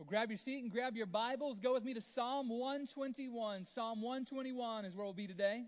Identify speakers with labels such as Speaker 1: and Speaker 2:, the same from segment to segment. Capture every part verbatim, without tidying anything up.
Speaker 1: Well, grab your seat and grab your Bibles. Go with me to Psalm one twenty-one. Psalm one twenty-one is where we'll be today.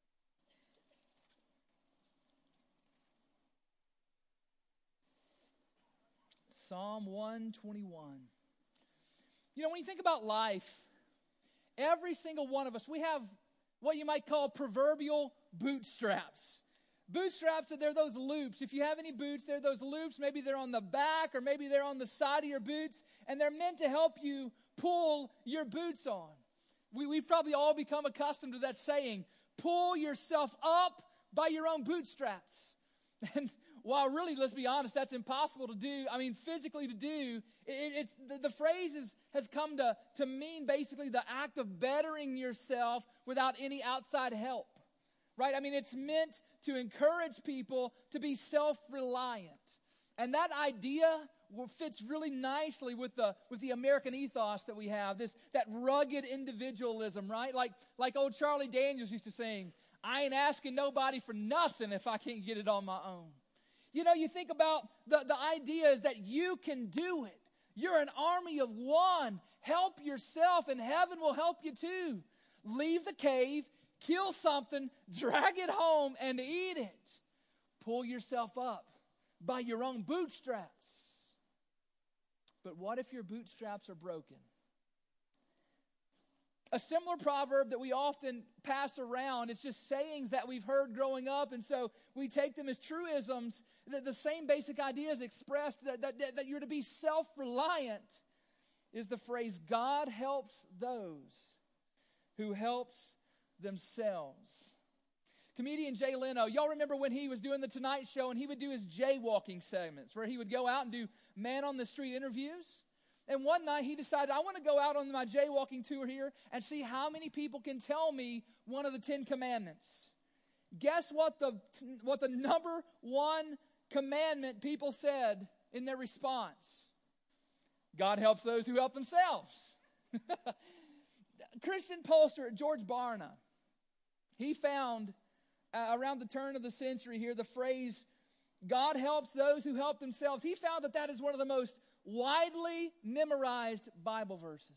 Speaker 1: Psalm one twenty-one. You know, when you think about life, every single one of us, we have what you might call proverbial bootstraps. Bootstraps, they're those loops. If you have any boots, they're those loops. Maybe they're on the back or maybe they're on the side of your boots, and they're meant to help you pull your boots on. We, we've probably all become accustomed to that saying, pull yourself up by your own bootstraps. And while really, let's be honest, that's impossible to do, I mean, physically to do, it, it's the, the phrase is, has come to, to mean basically the act of bettering yourself without any outside help. Right? I mean, it's meant to encourage people to be self-reliant. And that idea fits really nicely with the with the American ethos that we have, this that rugged individualism, right? Like, like old Charlie Daniels used to sing, I ain't asking nobody for nothing if I can't get it on my own. You know, you think about the, the idea is that you can do it. You're an army of one. Help yourself and heaven will help you too. Leave the cave, kill something, drag it home, and eat it. Pull yourself up by your own bootstraps. But what if your bootstraps are broken? A similar proverb that we often pass around, it's just sayings that we've heard growing up, and so we take them as truisms. The, the same basic idea is expressed that, that, that you're to be self-reliant, is the phrase, God helps those who helps themselves. Comedian Jay Leno, y'all remember when he was doing the Tonight Show and he would do his jaywalking segments where he would go out and do man on the street interviews? And one night he decided, I want to go out on my jaywalking tour here and see how many people can tell me one of the Ten Commandments. Guess what the what the number one commandment people said in their response? God helps those who help themselves. Christian pollster George Barna, he found uh, around the turn of the century here the phrase, God helps those who help themselves. He found that that is one of the most widely memorized Bible verses.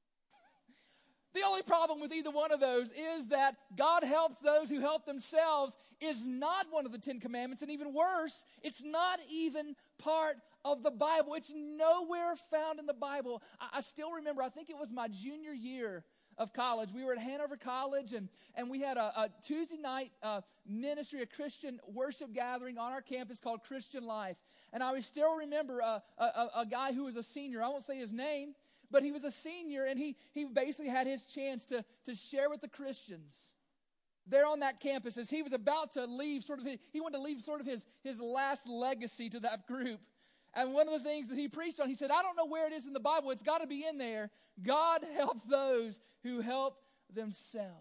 Speaker 1: The only problem with either one of those is that God helps those who help themselves is not one of the Ten Commandments, and even worse, it's not even part of the Bible. It's nowhere found in the Bible. I, I still remember, I think it was my junior year of college. We were at Hanover College, and, and we had a, a Tuesday night uh, ministry, a Christian worship gathering on our campus called Christian Life. And I still remember a, a, a guy who was a senior. I won't say his name, but he was a senior, and he, he basically had his chance to, to share with the Christians there on that campus as he was about to leave, sort of, he wanted to leave sort of his, his last legacy to that group. And one of the things that he preached on, he said, I don't know where it is in the Bible. It's got to be in there. God helps those who help themselves.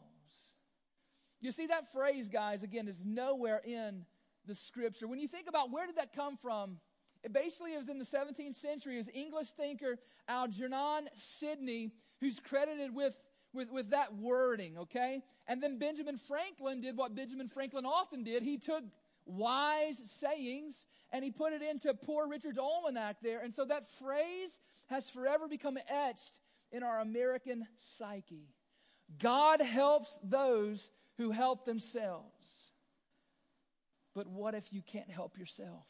Speaker 1: You see, that phrase, guys, again, is nowhere in the Scripture. When you think about where did that come from, it basically was in the seventeenth century. It was English thinker Algernon Sidney who's credited with, with, with that wording, okay? And then Benjamin Franklin did what Benjamin Franklin often did. He took wise sayings, and he put it into Poor Richard's Almanac there. And so that phrase has forever become etched in our American psyche. God helps those who help themselves. But what if you can't help yourself?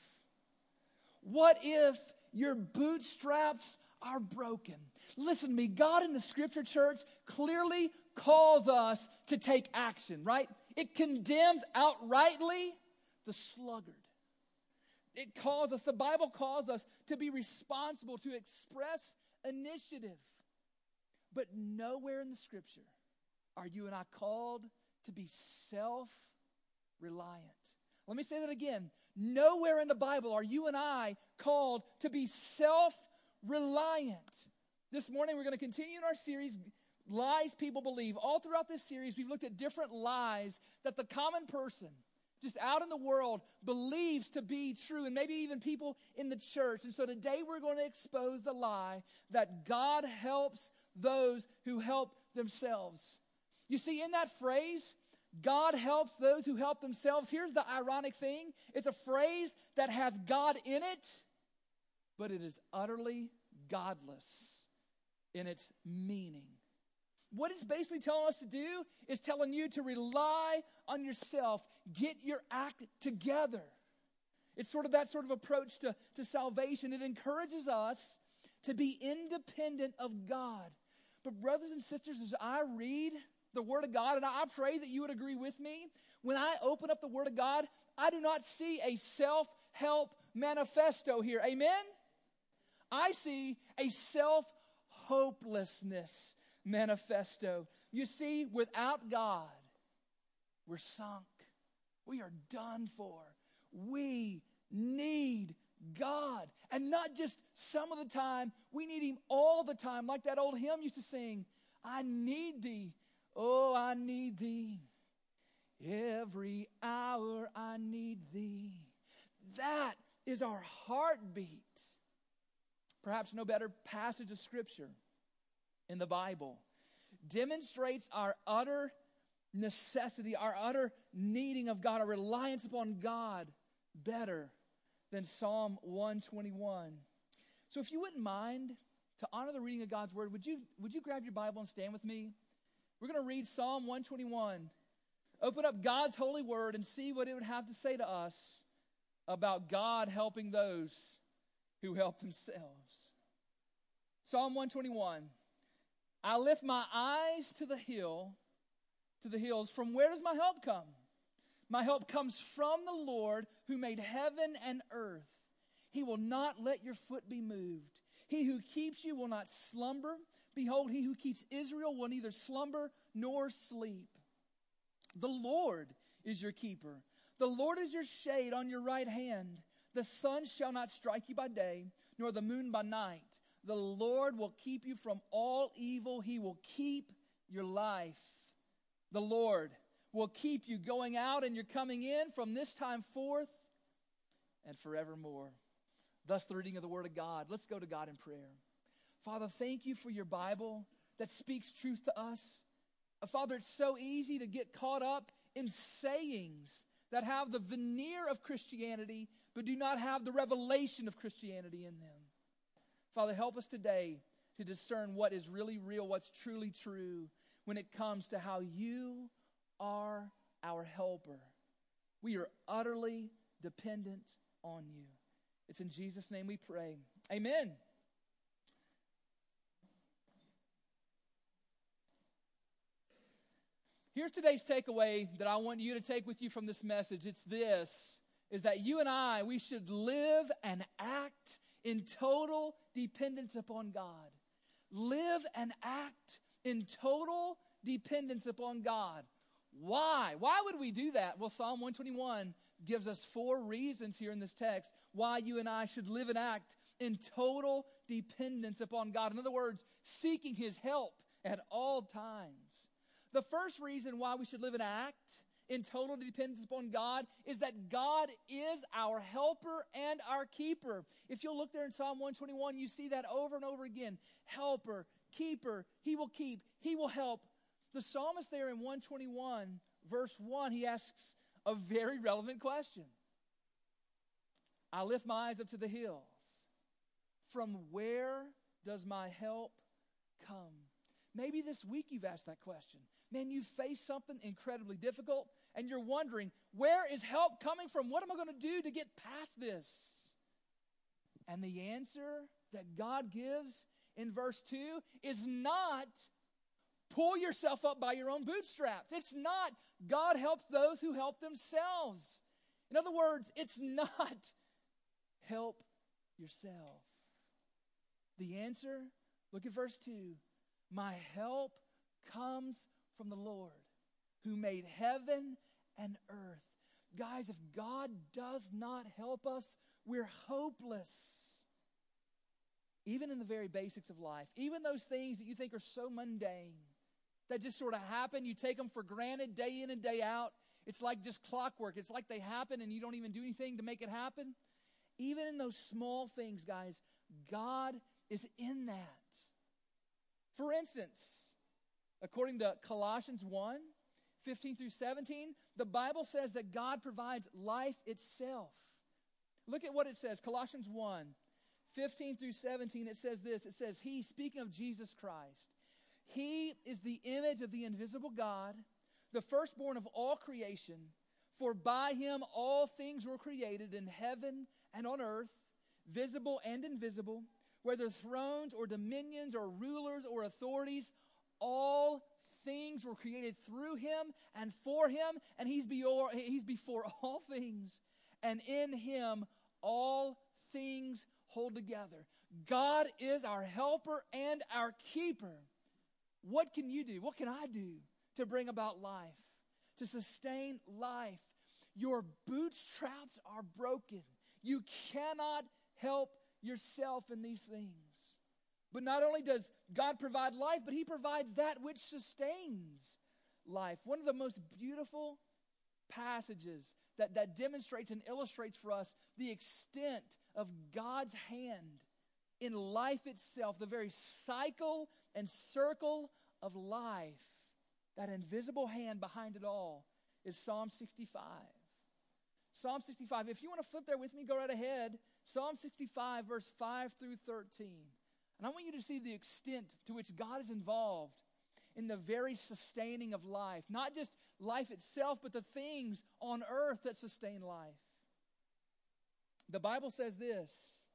Speaker 1: What if your bootstraps are broken? Listen to me, God in the Scripture, church, clearly calls us to take action, right? It condemns outrightly the sluggard. It calls us, the Bible calls us to be responsible, to express initiative. But nowhere in the Scripture are you and I called to be self-reliant. Let me say that again. Nowhere in the Bible are you and I called to be self-reliant. This morning we're going to continue in our series, Lies People Believe. All throughout this series we've looked at different lies that the common person just out in the world believes to be true, and maybe even people in the church. And so today we're going to expose the lie that God helps those who help themselves. You see, in that phrase, God helps those who help themselves, here's the ironic thing. It's a phrase that has God in it, but it is utterly godless. in its meaning. What it's basically telling us to do is telling you to rely on yourself. Get your act together. It's sort of that sort of approach to, to salvation. It encourages us to be independent of God. But brothers and sisters, as I read the Word of God, and I pray that you would agree with me, when I open up the Word of God, I do not see a self-help manifesto here. Amen? I see a self-hopelessness manifesto. You see, without God, we're sunk. We are done for. We need God. And not just some of the time, we need Him all the time. Like that old hymn used to sing, I need Thee, oh, I need Thee. Every hour I need Thee. That is our heartbeat. Perhaps no better passage of Scripture in the Bible demonstrates our utter necessity, our utter needing of God, our reliance upon God better than Psalm one twenty-one. So if you wouldn't mind, to honor the reading of God's Word, would you, would you grab your Bible and stand with me? We're going to read Psalm one twenty-one. Open up God's holy Word and see what it would have to say to us about God helping those who help themselves. Psalm one twenty-one. I lift my eyes to the hill, to the hills. From where does my help come? My help comes from the Lord who made heaven and earth. He will not let your foot be moved. He who keeps you will not slumber. Behold, he who keeps Israel will neither slumber nor sleep. The Lord is your keeper. The Lord is your shade on your right hand. The sun shall not strike you by day, nor the moon by night. The Lord will keep you from all evil. He will keep your life. The Lord will keep you going out and you're coming in from this time forth and forevermore. Thus the reading of the Word of God. Let's go to God in prayer. Father, thank you for your Bible that speaks truth to us. Uh, Father, it's so easy to get caught up in sayings that have the veneer of Christianity but do not have the revelation of Christianity in them. Father, help us today to discern what is really real, what's truly true when it comes to how you are our helper. We are utterly dependent on you. It's in Jesus' name we pray. Amen. Here's today's takeaway that I want you to take with you from this message. It's this, is that you and I, we should live and act in total dependence upon God. Live and act in total dependence upon God. Why? Why would we do that? Well, Psalm one twenty-one gives us four reasons here in this text why you and I should live and act in total dependence upon God. In other words, seeking His help at all times. The first reason why we should live and act in total dependence upon God is that God is our helper and our keeper. If you'll look there in Psalm one twenty-one, you see that over and over again. Helper, keeper, He will keep, He will help. The psalmist there in one twenty-one, verse one, he asks a very relevant question. I lift my eyes up to the hills. From where does my help come? Maybe this week you've asked that question. Man, you've faced something incredibly difficult, and you're wondering, where is help coming from? What am I going to do to get past this? And the answer that God gives in verse two is not pull yourself up by your own bootstraps. It's not God helps those who help themselves. In other words, it's not help yourself. The answer, look at verse two. My help comes from the Lord who made heaven and earth. Guys, if God does not help us, we're hopeless. Even in the very basics of life, even those things that you think are so mundane, that just sort of happen, you take them for granted day in and day out. It's like just clockwork. It's like they happen and you don't even do anything to make it happen. Even in those small things, guys, God is in that. For instance, according to Colossians one, fifteen through seventeen, the Bible says that God provides life itself. Look at what it says, Colossians one, fifteen through seventeen, it says this. It says, He, speaking of Jesus Christ, He is the image of the invisible God, the firstborn of all creation. For by Him all things were created in heaven and on earth, visible and invisible, whether thrones or dominions or rulers or authorities, all things were created through Him and for Him, and He's before, he's before all things. And in Him all things hold together. God is our helper and our keeper. What can you do? What can I do to bring about life, to sustain life? Your bootstraps are broken. You cannot help yourself in these things. But not only does God provide life, but He provides that which sustains life. One of the most beautiful passages that, that demonstrates and illustrates for us the extent of God's hand in life itself, the very cycle and circle of life, that invisible hand behind it all, is Psalm sixty-five. Psalm sixty-five, if you want to flip there with me, go right ahead. Psalm sixty-five, verse five through thirteen. And I want you to see the extent to which God is involved in the very sustaining of life. Not just life itself, but the things on earth that sustain life. The Bible says this.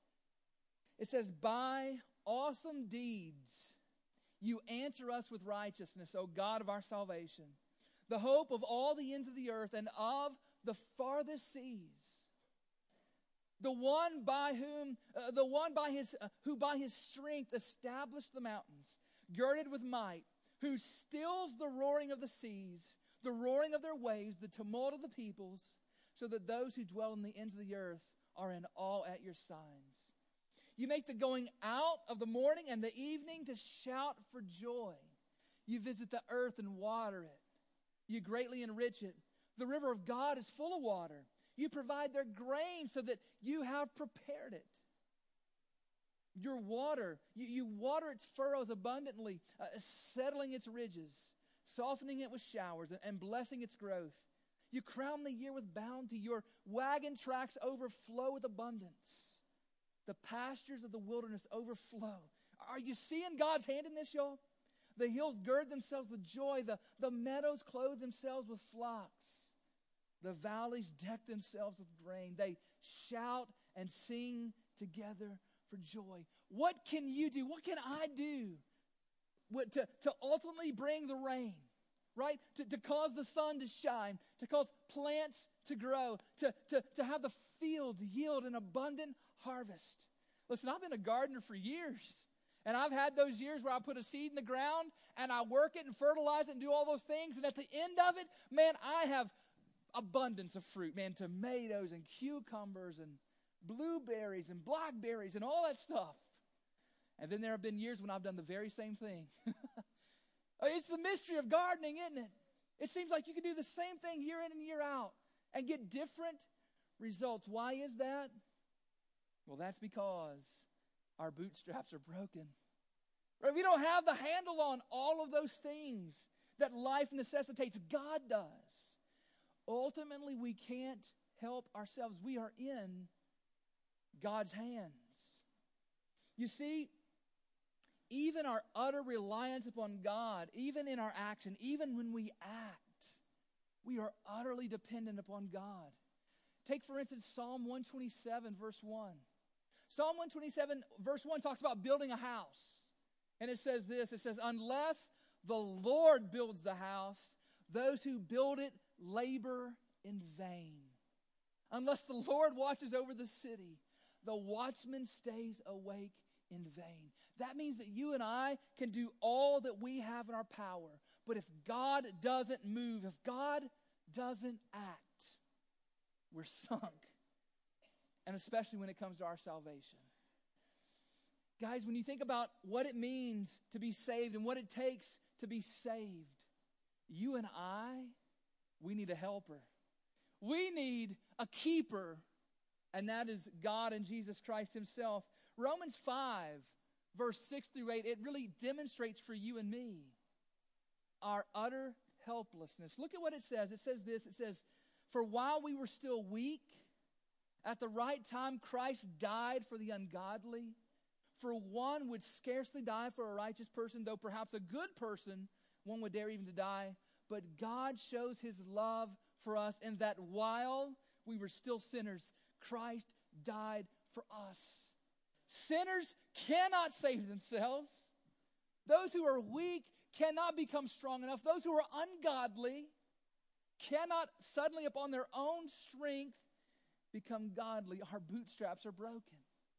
Speaker 1: It says, by awesome deeds you answer us with righteousness, O God of our salvation, the hope of all the ends of the earth and of the farthest seas. The one by whom, uh, the one by his, uh, who by his strength established the mountains, girded with might, who stills the roaring of the seas, the roaring of their waves, the tumult of the peoples, so that those who dwell in the ends of the earth are in awe at your signs. You make the going out of the morning and the evening to shout for joy. You visit the earth and water it. You greatly enrich it. The river of God is full of water. You provide their grain so that you have prepared it. Your water, you, you water its furrows abundantly, uh, settling its ridges, softening it with showers, and, and blessing its growth. You crown the year with bounty. Your wagon tracks overflow with abundance. The pastures of the wilderness overflow. Are you seeing God's hand in this, y'all? The hills gird themselves with joy. The, the meadows clothe themselves with flocks. The valleys deck themselves with grain. They shout and sing together for joy. What can you do? What can I do what, to, to ultimately bring the rain, right? To, to cause the sun to shine, to cause plants to grow, to, to, to have the field yield an abundant harvest. Listen, I've been a gardener for years. And I've had those years where I put a seed in the ground and I work it and fertilize it and do all those things. And at the end of it, man, I have abundance of fruit, man, tomatoes and cucumbers and blueberries and blackberries and all that stuff. And then there have been years when I've done the very same thing. It's the mystery of gardening, isn't it? It seems like you can do the same thing year in and year out and get different results. Why is that? Well, that's because our bootstraps are broken. Right? We don't have the handle on all of those things that life necessitates. God does. Ultimately, we can't help ourselves. We are in God's hands. You see, even our utter reliance upon God, even in our action, even when we act, we are utterly dependent upon God. Take, for instance, Psalm one twenty-seven, verse one. Psalm one twenty-seven, verse one talks about building a house. And it says this, it says, unless the Lord builds the house, those who build it labor in vain. Unless the Lord watches over the city, the watchman stays awake in vain. That means that you and I can do all that we have in our power. But if God doesn't move, if God doesn't act, we're sunk. And especially when it comes to our salvation. Guys, when you think about what it means to be saved and what it takes to be saved, you and I, we need a helper. We need a keeper, and that is God and Jesus Christ himself. Romans five, verse six through eight, it really demonstrates for you and me our utter helplessness. Look at what it says. It says this, it says, for while we were still weak, At the right time, Christ died for the ungodly. For one would scarcely die for a righteous person, though perhaps a good person, one would dare even to die. But God shows his love for us in that while we were still sinners, Christ died for us. Sinners cannot save themselves. Those who are weak cannot become strong enough. Those who are ungodly cannot suddenly upon their own strength become godly. Our bootstraps are broken.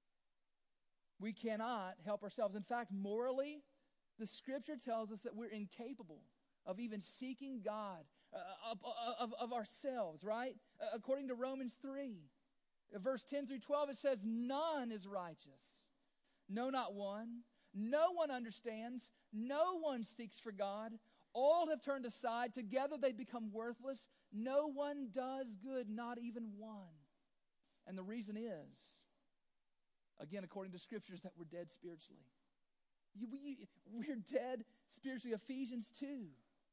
Speaker 1: We cannot help ourselves. In fact, morally, the Scripture tells us that we're incapable of even seeking God, uh, of, of, of ourselves, right? Uh, according to Romans three, verse ten through twelve, it says, none is righteous. No, not one. No one understands. No one seeks for God. All have turned aside. Together they become worthless. No one does good, not even one. And the reason is, again, according to Scriptures, that we're dead spiritually. You, we, we're dead spiritually. Ephesians two,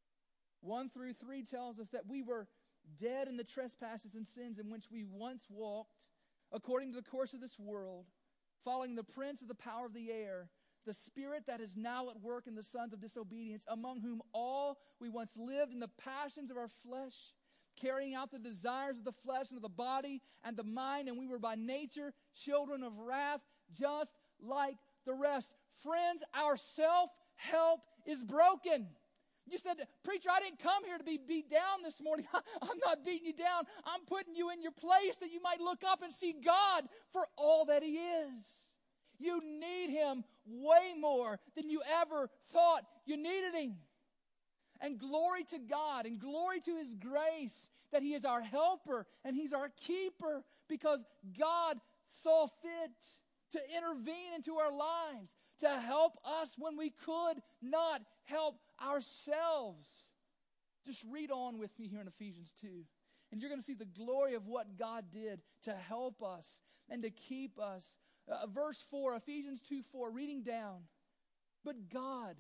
Speaker 1: one through three tells us that we were dead in the trespasses and sins in which we once walked, according to the course of this world, following the prince of the power of the air, the spirit that is now at work in the sons of disobedience, among whom all we once lived in the passions of our flesh, carrying out the desires of the flesh and of the body and the mind, and we were by nature children of wrath, just like the rest. Friends, our self-help is broken. You said, preacher, I didn't come here to be beat down this morning. I'm not beating you down. I'm putting you in your place that you might look up and see God for all that he is. You need him way more than you ever thought you needed him. And glory to God and glory to his grace that he is our helper and he's our keeper, because God saw fit to intervene into our lives, to help us when we could not help ourselves. Just read on with me here in Ephesians two. And you're going to see the glory of what God did to help us and to keep us. Uh, verse four, Ephesians two four, reading down. But God,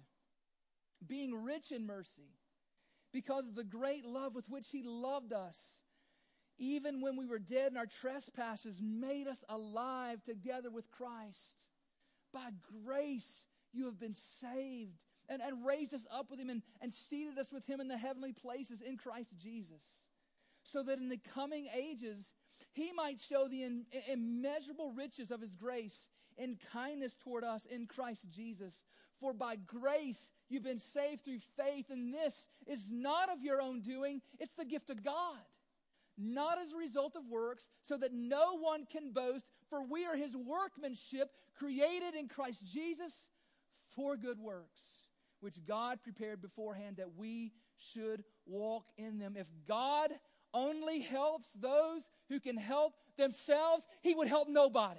Speaker 1: being rich in mercy, because of the great love with which he loved us, even when we were dead in our trespasses, made us alive together with Christ. By grace you have been saved, and, and raised us up with him and, and seated us with him in the heavenly places in Christ Jesus, so that in the coming ages he might show the in, immeasurable riches of his grace in kindness toward us in Christ Jesus. For by grace you've been saved through faith, and this is not of your own doing, it's the gift of God, not as a result of works, so that no one can boast. For we are his workmanship, created in Christ Jesus for good works, which God prepared beforehand that we should walk in them. If God only helps those who can help themselves, he would help nobody.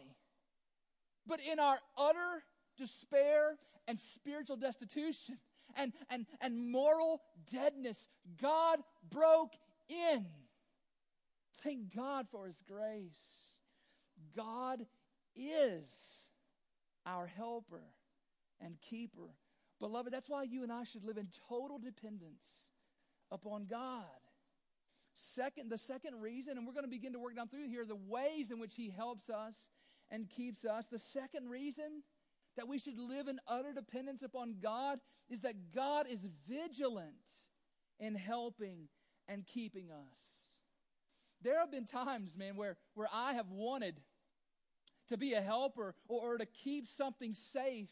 Speaker 1: But in our utter despair and spiritual destitution and, and, and moral deadness, God broke in. Thank God for his grace. God is our helper and keeper. Beloved, that's why you and I should live in total dependence upon God. Second, the second reason, and we're going to begin to work down through here, the ways in which he helps us and keeps us. The second reason that we should live in utter dependence upon God is that God is vigilant in helping and keeping us. There have been times, man, where, where I have wanted to be a helper or, or to keep something safe.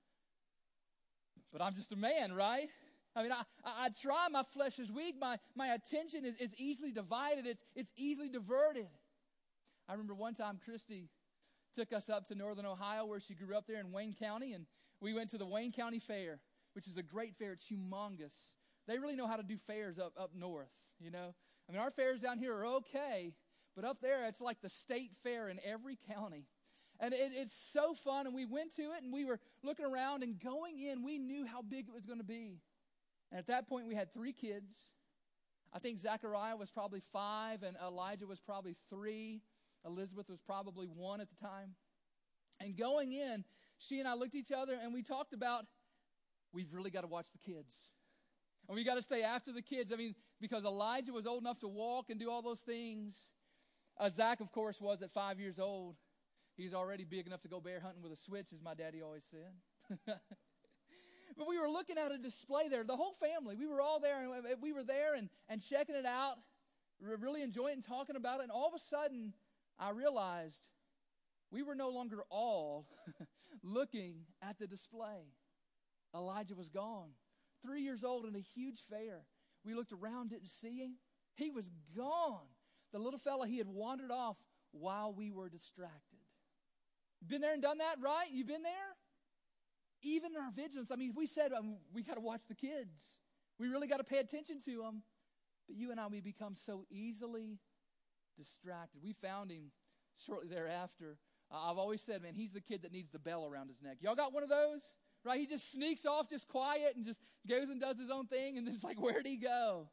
Speaker 1: But I'm just a man, right? I mean, I, I, I try. My flesh is weak. My, my attention is, is easily divided. It's, it's easily diverted. I remember one time Christy took us up to northern Ohio, where she grew up there in Wayne County, and we went to the Wayne County Fair, which is a great fair. It's humongous. They really know how to do fairs up, up north, you know. I mean, our fairs down here are okay, but up there it's like the state fair in every county. And it, it's so fun, and we went to it, and we were looking around, and going in, we knew how big it was going to be. And at that point, we had three kids. I think Zechariah was probably five, and Elijah was probably three. Elizabeth was probably one at the time. And going in, she and I looked at each other, and we talked about, we've really got to watch the kids. And we got to stay after the kids. I mean, because Elijah was old enough to walk and do all those things. Uh, Zach, of course, was at five years old. He's already big enough to go bear hunting with a switch, as my daddy always said. But we were looking at a display there. The whole family, we were all there, and we were there and, and checking it out, really enjoying it and talking about it. And all of a sudden, I realized we were no longer all looking at the display. Elijah was gone. Three years old in a huge fair. We looked around, didn't see him. He was gone. The little fella, he had wandered off while we were distracted. Been there and done that, right? You've been there? Even in our vigilance, I mean, if we said um, we got to watch the kids, we really got to pay attention to them. But you and I, we become so easily distracted. We found him shortly thereafter. Uh, I've always said, man, he's the kid that needs the bell around his neck. Y'all got one of those? Right? He just sneaks off, just quiet, and just goes and does his own thing, and then it's like, where'd he go?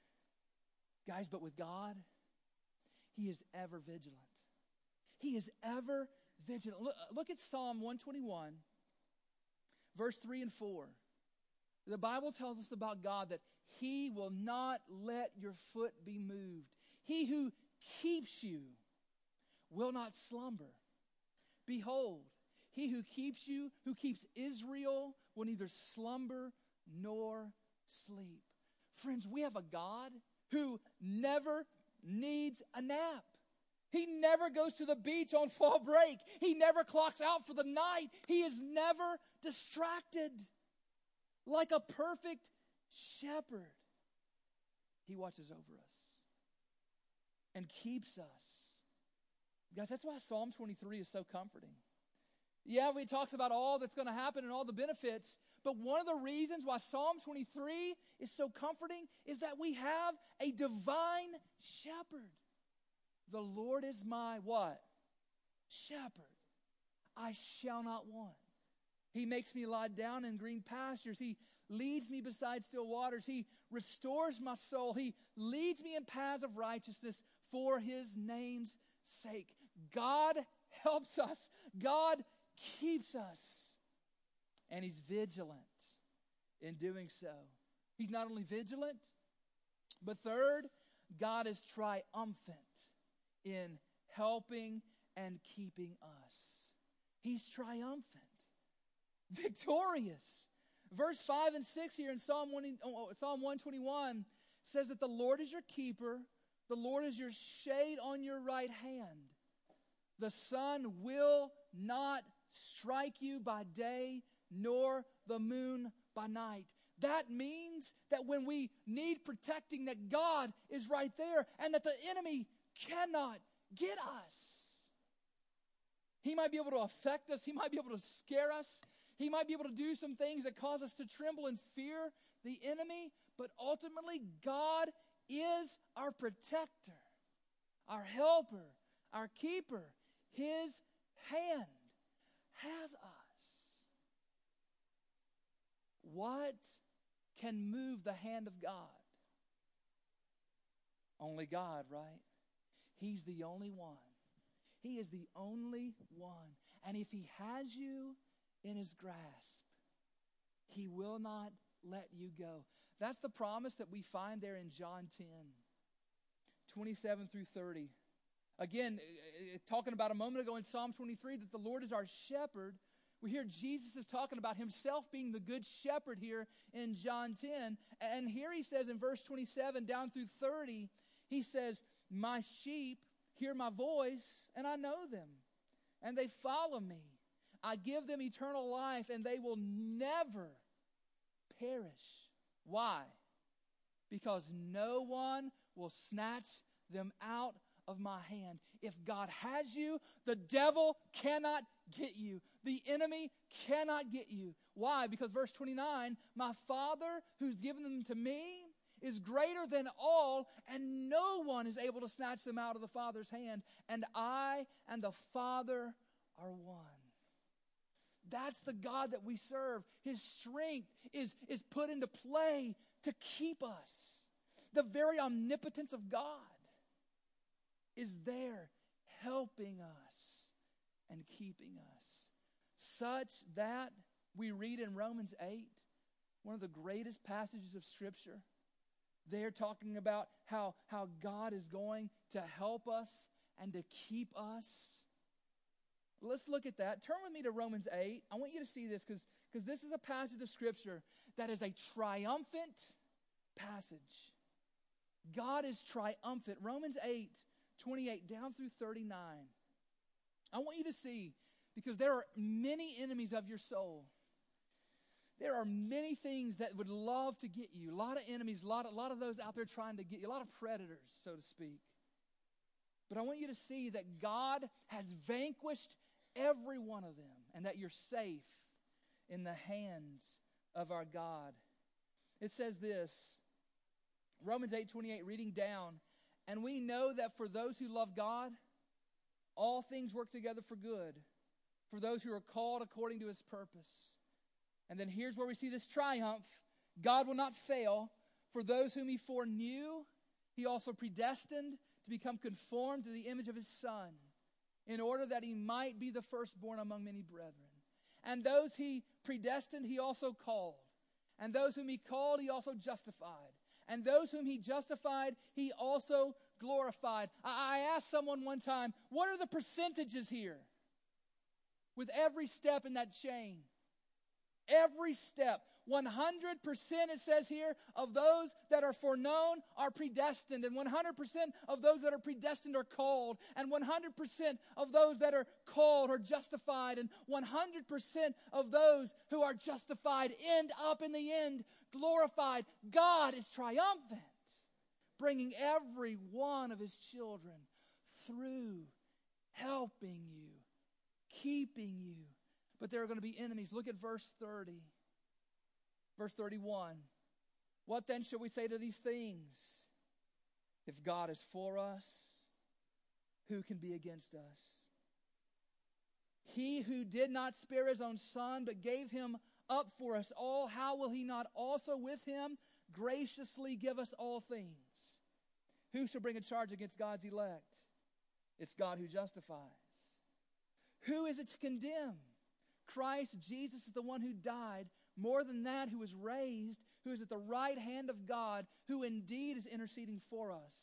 Speaker 1: Guys, but with God, he is ever vigilant. He is ever vigilant. Look, look at Psalm one twenty-one. Verse three and four. The Bible tells us about God that he will not let your foot be moved. He who keeps you will not slumber. Behold, he who keeps you, who keeps Israel, will neither slumber nor sleep. Friends, we have a God who never needs a nap. He never goes to the beach on fall break. He never clocks out for the night. He is never distracted. Like a perfect shepherd, he watches over us and keeps us. Guys, that's why Psalm twenty-three is so comforting. Yeah, he talks about all that's going to happen and all the benefits, but one of the reasons why Psalm twenty-three is so comforting is that we have a divine shepherd. The Lord is my what? Shepherd. I shall not want. He makes me lie down in green pastures. He leads me beside still waters. He restores my soul. He leads me in paths of righteousness for his name's sake. God helps us. God keeps us. And he's vigilant in doing so. He's not only vigilant, but third, God is triumphant in helping and keeping us. He's triumphant, victorious. Verse five and six here in Psalm one twenty-one says that the Lord is your keeper, the Lord is your shade on your right hand. The sun will not strike you by day, nor the moon by night. That means that when we need protecting, that God is right there, and that the enemy cannot get us. He might be able to affect us. He might be able to scare us. He might be able to do some things that cause us to tremble and fear the enemy. But ultimately, God is our protector, our helper, our keeper. His hand has us. What can move the hand of God? Only God, right? He's the only one. He is the only one. And if he has you in his grasp, he will not let you go. That's the promise that we find there in John ten, twenty-seven through thirty. Again, talking about a moment ago in Psalm twenty-three that the Lord is our shepherd. We hear Jesus is talking about himself being the good shepherd here in John ten. And here he says in verse twenty-seven down through thirty, he says, my sheep hear my voice, and I know them, and they follow me. I give them eternal life, and they will never perish. Why? Because no one will snatch them out of my hand. If God has you, the devil cannot get you. The enemy cannot get you. Why? Because verse twenty-nine, my Father who's given them to me is greater than all, and no one is able to snatch them out of the Father's hand. And I and the Father are one. That's the God that we serve. His strength is, is put into play to keep us. The very omnipotence of God is there helping us and keeping us. Such that we read in Romans eight, one of the greatest passages of Scripture. They're talking about how, how God is going to help us and to keep us. Let's look at that. Turn with me to Romans eight. I want you to see this because because this is a passage of Scripture that is a triumphant passage. God is triumphant. Romans eight, twenty-eight down through thirty-nine. I want you to see, because there are many enemies of your soul. There are many things that would love to get you. A lot of enemies, a lot of, a lot of those out there trying to get you. A lot of predators, so to speak. But I want you to see that God has vanquished every one of them and that you're safe in the hands of our God. It says this, Romans eight twenty-eight, reading down, and we know that for those who love God, all things work together for good, for those who are called according to his purpose. And then here's where we see this triumph. God will not fail. For those whom he foreknew, he also predestined to become conformed to the image of his Son, in order that he might be the firstborn among many brethren. And those he predestined, he also called. And those whom he called, he also justified. And those whom he justified, he also glorified. I, I asked someone one time, what are the percentages here? With every step in that chain. Every step. one hundred percent it says here of those that are foreknown are predestined. And one hundred percent of those that are predestined are called. And one hundred percent of those that are called are justified. And one hundred percent of those who are justified end up in the end glorified. God is triumphant, bringing every one of his children through, helping you, keeping you. But there are going to be enemies. Look at verse thirty. Verse thirty-one. What then shall we say to these things? If God is for us, who can be against us? He who did not spare his own Son, but gave him up for us all, how will he not also with him graciously give us all things? Who shall bring a charge against God's elect? It's God who justifies. Who is it to condemn? Christ Jesus is the one who died, more than that, who was raised, who is at the right hand of God, who indeed is interceding for us.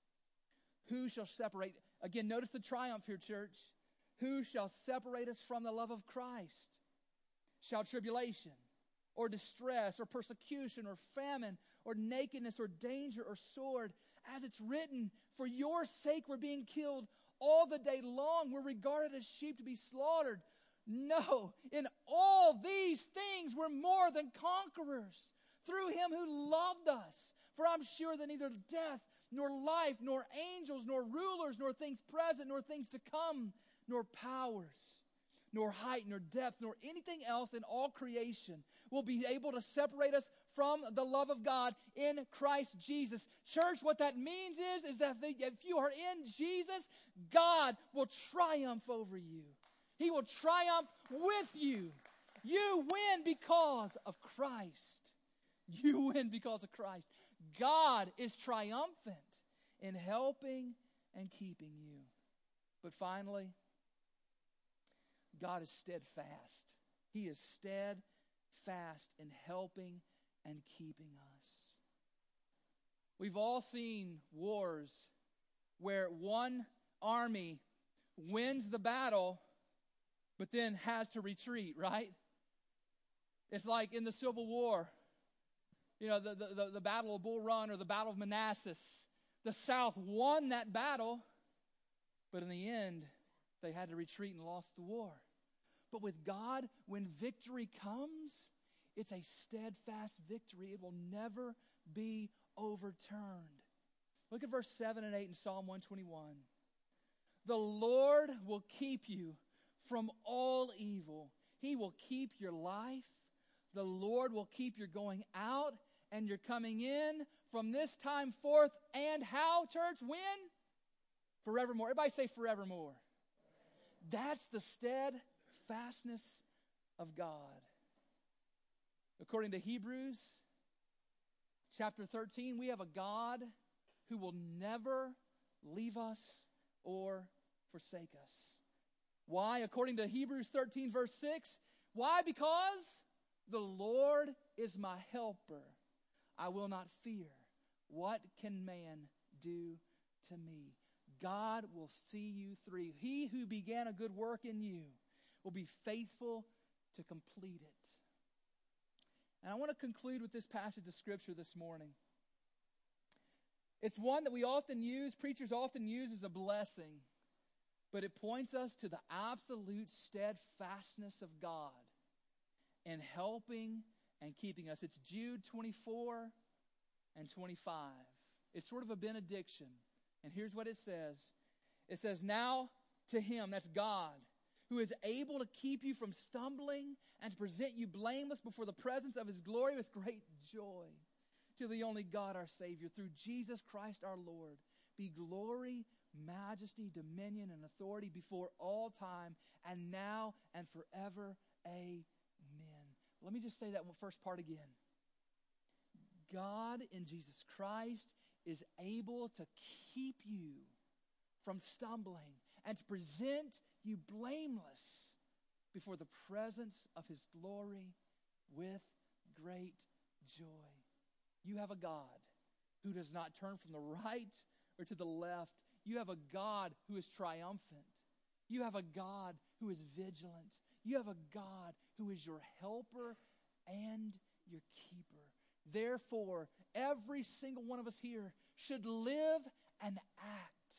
Speaker 1: Who shall separate? Again, notice the triumph here, church. Who shall separate us from the love of Christ? Shall tribulation, or distress, or persecution, or famine, or nakedness, or danger, or sword? As it's written, for your sake we're being killed all the day long. We're regarded as sheep to be slaughtered. No, in all these things we're more than conquerors through him who loved us. For I'm sure that neither death, nor life, nor angels, nor rulers, nor things present, nor things to come, nor powers, nor height, nor depth, nor anything else in all creation will be able to separate us from the love of God in Christ Jesus. Church, what that means is, is that if you are in Jesus, God will triumph over you. He will triumph with you. You win because of Christ. You win because of Christ. God is triumphant in helping and keeping you. But finally, God is steadfast. He is steadfast in helping and keeping us. We've all seen wars where one army wins the battle but then has to retreat, right? It's like in the Civil War, you know, the, the, the Battle of Bull Run or the Battle of Manassas. The South won that battle, but in the end, they had to retreat and lost the war. But with God, when victory comes, it's a steadfast victory. It will never be overturned. Look at verse seven and eight in Psalm one twenty-one. The Lord will keep you from all evil. He will keep your life. The Lord will keep your going out and your coming in from this time forth. And how, church? When? Forevermore. Everybody say forevermore. That's the steadfastness of God. According to Hebrews chapter thirteen, we have a God who will never leave us or forsake us. Why? According to Hebrews thirteen, verse six. Why? Because the Lord is my helper. I will not fear. What can man do to me? God will see you through. He who began a good work in you will be faithful to complete it. And I want to conclude with this passage of Scripture this morning. It's one that we often use, preachers often use as a blessing, but it points us to the absolute steadfastness of God in helping and keeping us. It's Jude twenty-four and twenty-five. It's sort of a benediction. And here's what it says. It says, now to him, that's God, who is able to keep you from stumbling and to present you blameless before the presence of his glory with great joy. To the only God, our Savior, through Jesus Christ our Lord, be glory, majesty, dominion, and authority before all time, and now and forever. Amen. Let me just say that first part again. God in Jesus Christ is able to keep you from stumbling and to present you blameless before the presence of his glory with great joy. You have a God who does not turn from the right or to the left. You have a God who is triumphant. You have a God who is vigilant. You have a God who is your helper and your keeper. Therefore, every single one of us here should live and act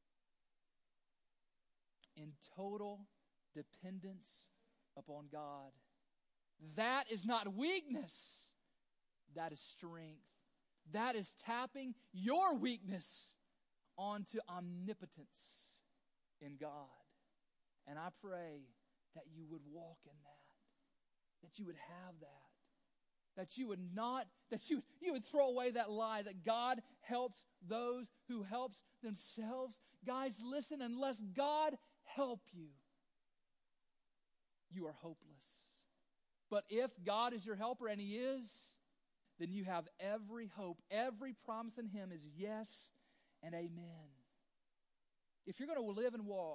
Speaker 1: in total dependence upon God. That is not weakness. That is strength. That is tapping your weakness onto omnipotence in God. And I pray that you would walk in that, that you would have that. That you would not, that you, you would throw away that lie that God helps those who helps themselves. Guys, listen, unless God help you, you are hopeless. But if God is your helper, and he is, then you have every hope. Every promise in him is yes and amen. If you're going to live and walk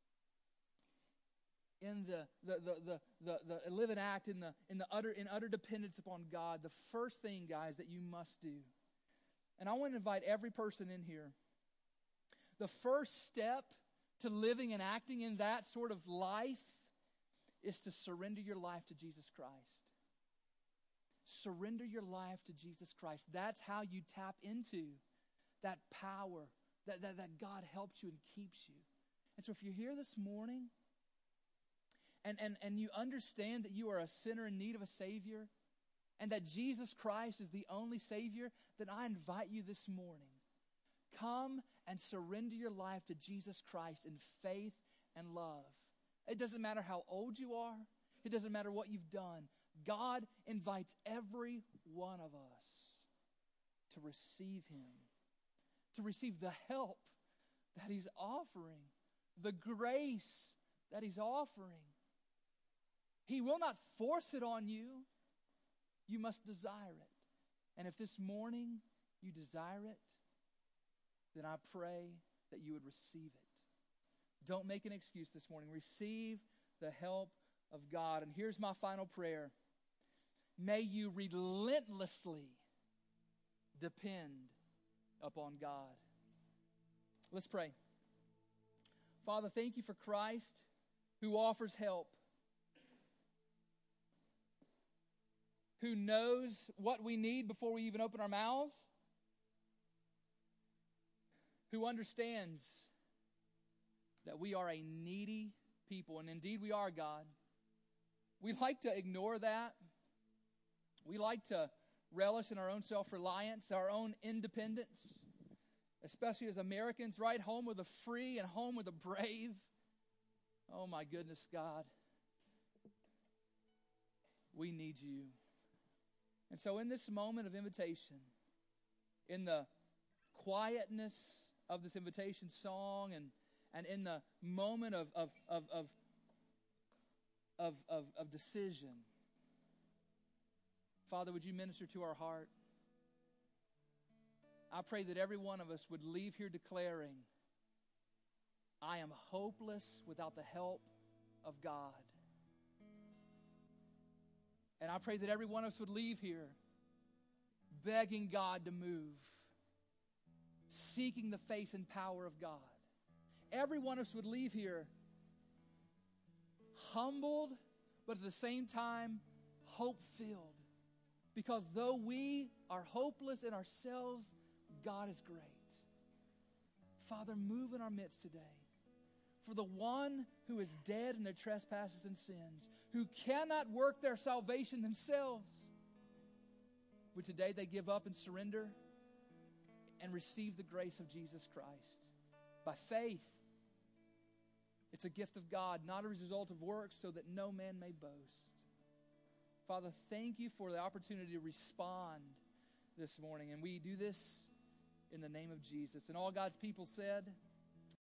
Speaker 1: in the the the the the, the live and act in the in the utter in utter dependence upon God, the first thing, guys, that you must do. And I want to invite every person in here. The first step to living and acting in that sort of life is to surrender your life to Jesus Christ. Surrender your life to Jesus Christ. That's how you tap into that power that, that, that God helps you and keeps you. And so if you're here this morning and, and, and you understand that you are a sinner in need of a Savior and that Jesus Christ is the only Savior, then I invite you this morning. Come and surrender your life to Jesus Christ in faith and love. It doesn't matter how old you are. It doesn't matter what you've done. God invites every one of us to receive him, to receive the help that he's offering, the grace that he's offering. He will not force it on you. You must desire it. And if this morning you desire it, then I pray that you would receive it. Don't make an excuse this morning. Receive the help of God. And here's my final prayer. May you relentlessly depend upon God. Let's pray. Father, thank you for Christ who offers help, who knows what we need before we even open our mouths, who understands that we are a needy people. And indeed we are, God. We like to ignore that. We like to relish in our own self-reliance, our own independence, especially as Americans, right? Home with the free and home with the brave. Oh my goodness, God. We need you. And so in this moment of invitation, in the quietness of this invitation song and, and in the moment of, of, of, of, of, of, of decision, Father, would you minister to our heart? I pray that every one of us would leave here declaring, I am hopeless without the help of God. And I pray that every one of us would leave here begging God to move, seeking the face and power of God. every one of us would leave here humbled, but at the same time, hope-filled. Because though we are hopeless in ourselves, God is great. Father, move in our midst today. For the one who is dead in their trespasses and sins, who cannot work their salvation themselves, would today they give up and surrender and receive the grace of Jesus Christ by faith. It's a gift of God, not a result of works, so that no man may boast. Father, thank you for the opportunity to respond this morning. And we do this in the name of Jesus. And all God's people said,